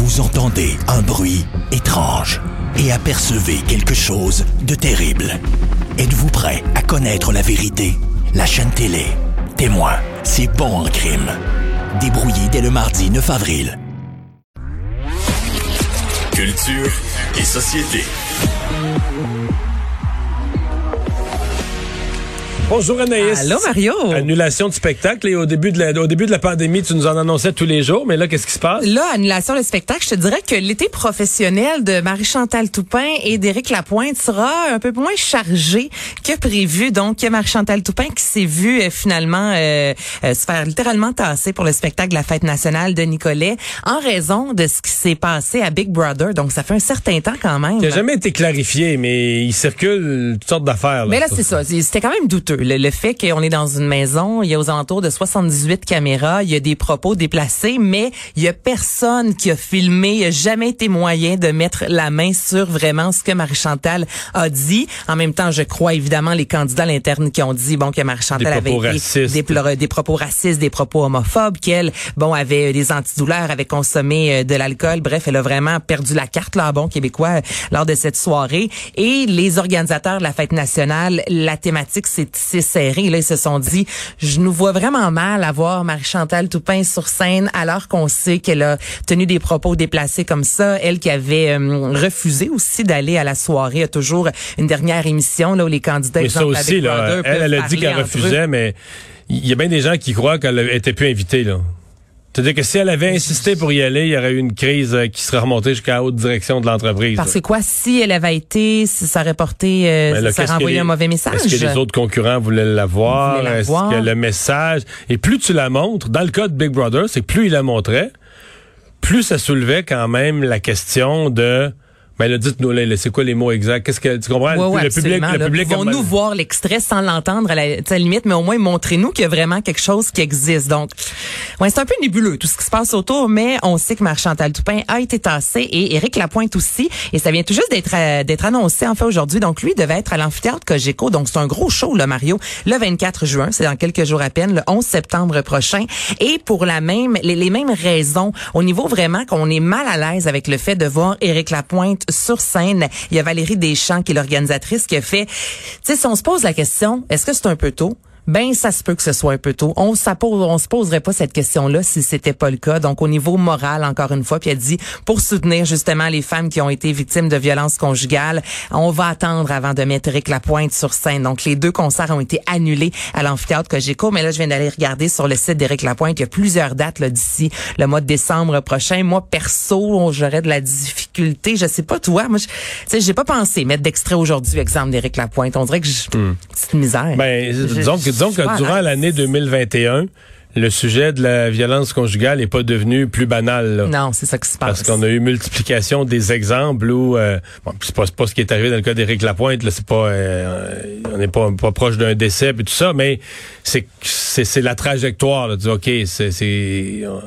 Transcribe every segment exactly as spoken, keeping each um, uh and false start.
Vous entendez un bruit étrange et apercevez quelque chose de terrible. Êtes-vous prêt à connaître la vérité? La chaîne télé Témoin, c'est bon en crime. Débrouillé dès le mardi neuf avril. Culture et société. Bonjour Anaïs. Allô Mario. Annulation de spectacle. Et au début de la, au début de la pandémie, tu nous en annonçais tous les jours. Mais là, qu'est-ce qui se passe? Là, annulation de spectacle. Je te dirais que l'été professionnel de Marie-Chantal Toupin et d'Éric Lapointe sera un peu moins chargé que prévu. Donc, il y a Marie-Chantal Toupin qui s'est vue euh, finalement euh, euh, se faire littéralement tasser pour le spectacle de la Fête nationale de Nicolet en raison de ce qui s'est passé à Big Brother. Donc, ça fait un certain temps quand même. Il n'a jamais été clarifié, mais il circule toutes sortes d'affaires. Là, mais là, c'est ça. C'était quand même douteux. Le, le fait qu'on est dans une maison, il y a aux alentours de soixante-dix-huit caméras, il y a des propos déplacés, mais il y a personne qui a filmé, il n'y a été été moyen de mettre la main sur vraiment ce que Marie-Chantal a dit. En même temps, je crois évidemment les candidats à l'interne qui ont dit bon que Marie-Chantal avait été des, des, des propos racistes, des propos homophobes, qu'elle bon avait des antidouleurs, avait consommé de l'alcool. Bref, elle a vraiment perdu la carte là, bon québécois lors de cette soirée. Et les organisateurs de la Fête nationale, la thématique c'est c'est serré. Là, ils se sont dit, je nous vois vraiment mal avoir Marie-Chantal Toupin sur scène alors qu'on sait qu'elle a tenu des propos déplacés comme ça. Elle qui avait euh, refusé aussi d'aller à la soirée, a toujours une dernière émission là où les candidats, mais exemple, ça aussi, avec là, Brother, elle, elle a dit qu'elle refusait, mais il y a bien des gens qui croient qu'elle était plus invitée, là. C'est-à-dire que si elle avait insisté pour y aller, il y aurait eu une crise qui serait remontée jusqu'à la haute direction de l'entreprise. Parce que quoi, si elle avait été, si ça aurait porté, euh, ben là, ça aurait envoyé les, un mauvais message. Est-ce que les autres concurrents voulaient la voir? La est-ce voir? que le message... Et plus tu la montres, dans le cas de Big Brother, c'est que plus il la montrait, plus ça soulevait quand même la question de... Ben là, dites-nous, là, c'est quoi les mots exacts? Qu'est-ce que tu comprends? Ouais, ouais, le public, le public. Vont-nous comme... voir l'extrait sans l'entendre à la, à la limite, mais au moins montrez-nous qu'il y a vraiment quelque chose qui existe. Donc, ouais, c'est un peu nébuleux tout ce qui se passe autour, mais on sait que Marie-Chantal Toupin a été tassée et Éric Lapointe aussi, et ça vient tout juste d'être euh, d'être annoncé en fait aujourd'hui. Donc lui devait être à l'amphithéâtre Cogeco, donc c'est un gros show là, Mario, le vingt-quatre juin, c'est dans quelques jours à peine, le onze septembre prochain, et pour la même les, les mêmes raisons, au niveau vraiment qu'on est mal à l'aise avec le fait de voir Éric Lapointe sur scène. Il y a Valérie Deschamps qui est l'organisatrice qui a fait, tu sais, si on se pose la question, est-ce que c'est un peu tôt? Ben, ça se peut que ce soit un peu tôt. On s'appose, on se poserait pas cette question-là si c'était pas le cas. Donc, au niveau moral, encore une fois, puis elle dit, pour soutenir justement les femmes qui ont été victimes de violences conjugales, on va attendre avant de mettre Éric Lapointe sur scène. Donc, les deux concerts ont été annulés à l'amphithéâtre Cogeco. Mais là, je viens d'aller regarder sur le site d'Éric Lapointe. Il y a plusieurs dates là d'ici le mois de décembre prochain. Moi, perso, j'aurais de la difficulté. Je sais pas toi. Moi, tu sais, j'ai pas pensé mettre d'extrait aujourd'hui, exemple d'Éric Lapointe. On dirait que je, hmm. c'est une misère. Ben, je, disons que Disons que durant l'année deux mille vingt et un, le sujet de la violence conjugale n'est pas devenu plus banal. Là. Non, c'est ça qui se passe. Parce qu'on a eu multiplication des exemples où, euh, bon, c'est pas, c'est pas ce qui est arrivé dans le cas d'Éric Lapointe. Là, c'est pas, euh, on n'est pas, pas proche d'un décès et tout ça, mais c'est, c'est, c'est la trajectoire. Là, de dire, ok, c'est, c'est euh,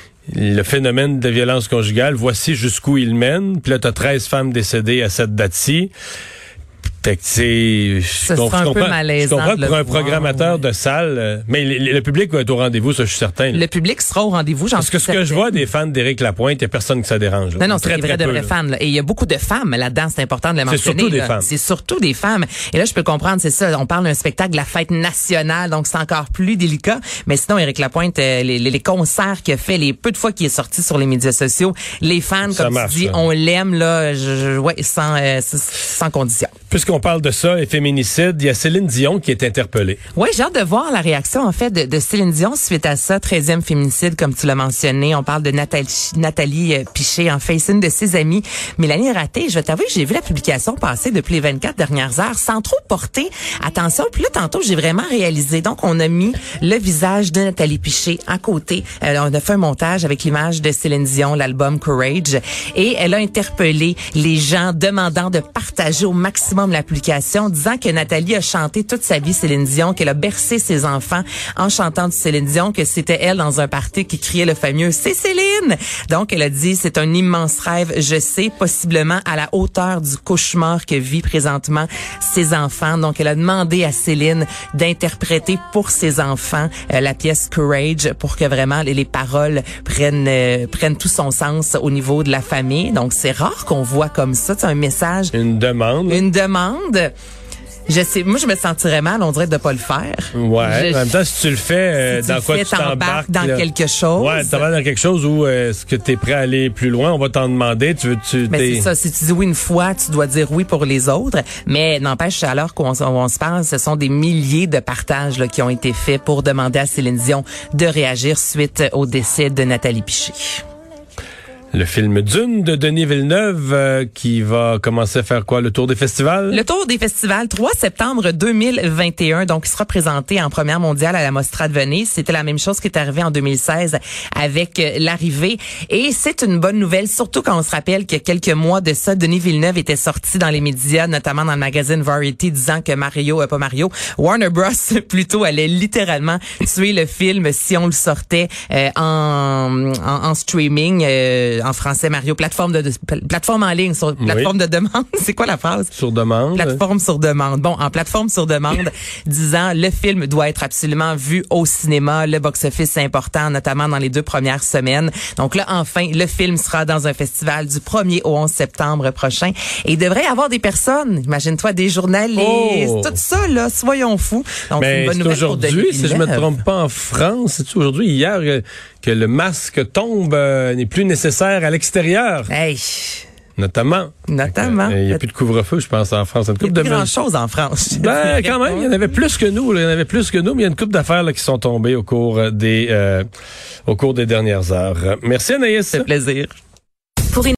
le phénomène de violence conjugale. Voici jusqu'où il mène. Puis là, t'as treize femmes décédées à cette date-ci. Fait que c'est, je comprends, un peu malaisant. Je comprends que pour un voir, programmateur ouais. de salle, euh, mais le, le public va être au rendez-vous, ça je suis certain. Là. Le public sera au rendez-vous, j'en Parce que suis ce que certaine. je vois des fans d'Éric Lapointe, il y a personne qui ça dérange. Là. Non, non, c'est des vrais de vrais fans. Là. Et il y a beaucoup de femmes là-dedans, c'est important de le mentionner. C'est surtout des là. femmes. C'est surtout des femmes. Et là, je peux comprendre, c'est ça, on parle d'un spectacle de la Fête nationale, donc c'est encore plus délicat. Mais sinon, Éric Lapointe, euh, les, les concerts qu'il a fait, les peu de fois qu'il est sorti sur les médias sociaux, les fans, ça comme marche, tu dis, ça. On l'aime, là, je, je, ouais, sans, euh, sans condition. Puisqu'on parle de ça, et féminicide, il y a Céline Dion qui est interpellée. Oui, j'ai hâte de voir la réaction, en fait, de, de Céline Dion suite à ça. treizième féminicide, comme tu l'as mentionné. On parle de Nathalie, Nathalie euh, Piché, en fait, c'est une de ses amies. Mélanie Raté, je vais t'avouer que j'ai vu la publication passer depuis les vingt-quatre dernières heures sans trop porter attention. Puis là, tantôt, j'ai vraiment réalisé. Donc, on a mis le visage de Nathalie Piché à côté. Euh, on a fait un montage avec l'image de Céline Dion, l'album Courage. Et elle a interpellé les gens demandant de partager au maximum la application, disant que Nathalie a chanté toute sa vie Céline Dion, qu'elle a bercé ses enfants en chantant du Céline Dion, que c'était elle dans un party qui criait le fameux « C'est Céline ». Donc, elle a dit « C'est un immense rêve, je sais, possiblement à la hauteur du cauchemar que vit présentement ses enfants ». Donc, elle a demandé à Céline d'interpréter pour ses enfants euh, la pièce Courage pour que vraiment les, les paroles prennent euh, prennent tout son sens au niveau de la famille. Donc, c'est rare qu'on voit comme ça, c'est un message. Une demande. Une demande. Je sais, moi, je me sentirais mal, on dirait de pas le faire. Ouais. Je, en même temps, si tu le fais, euh, si dans tu quoi fais, tu t'embarques dans là. quelque chose. Ouais, t'embarques dans quelque chose où euh, est-ce que t'es prêt à aller plus loin, on va t'en demander. Tu veux, tu. Mais t'es... c'est ça. Si tu dis oui une fois, tu dois dire oui pour les autres. Mais n'empêche, à l'heure qu'on on se parle, ce sont des milliers de partages là, qui ont été faits pour demander à Céline Dion de réagir suite au décès de Nathalie Piché. Le film Dune de Denis Villeneuve euh, qui va commencer à faire quoi? Le tour des festivals? Le tour des festivals, trois septembre deux mille vingt et un. Donc, il sera présenté en première mondiale à la Mostra de Venise. C'était la même chose qui est arrivé en deux mille seize avec euh, l'arrivée. Et c'est une bonne nouvelle, surtout quand on se rappelle qu'il y a quelques mois de ça, Denis Villeneuve était sorti dans les médias, notamment dans le magazine Variety, disant que Mario, euh, pas Mario, Warner Bros. Plutôt allait littéralement tuer le film si on le sortait euh, en, en, en streaming. Euh, en français, Mario, plateforme de, de plateforme en ligne, sur plateforme oui. de demande. C'est quoi la phrase? Sur demande. Plateforme sur demande. Bon, en plateforme sur demande, disant le film doit être absolument vu au cinéma. Le box-office, c'est important, notamment dans les deux premières semaines. Donc là, enfin, le film sera dans un festival du premier au onze septembre prochain. Et il devrait y avoir des personnes, imagine-toi, des journalistes, oh. tout ça, là, soyons fous. Donc, mais c'est une bonne nouvelle aujourd'hui, si je me trompe pas, en France, c'est aujourd'hui, hier, euh, que le masque tombe, euh, n'est plus nécessaire à l'extérieur. Hey! Notamment. Notamment. Il n'y a plus de couvre-feu, je pense, en France. Il n'y a plus grand-chose en France. Ben, quand même, il y en avait plus que nous. Là, il y en avait plus que nous, mais il y a une couple d'affaires là, qui sont tombées au cours des, euh, au cours des dernières heures. Merci, Anaïs. C'est plaisir.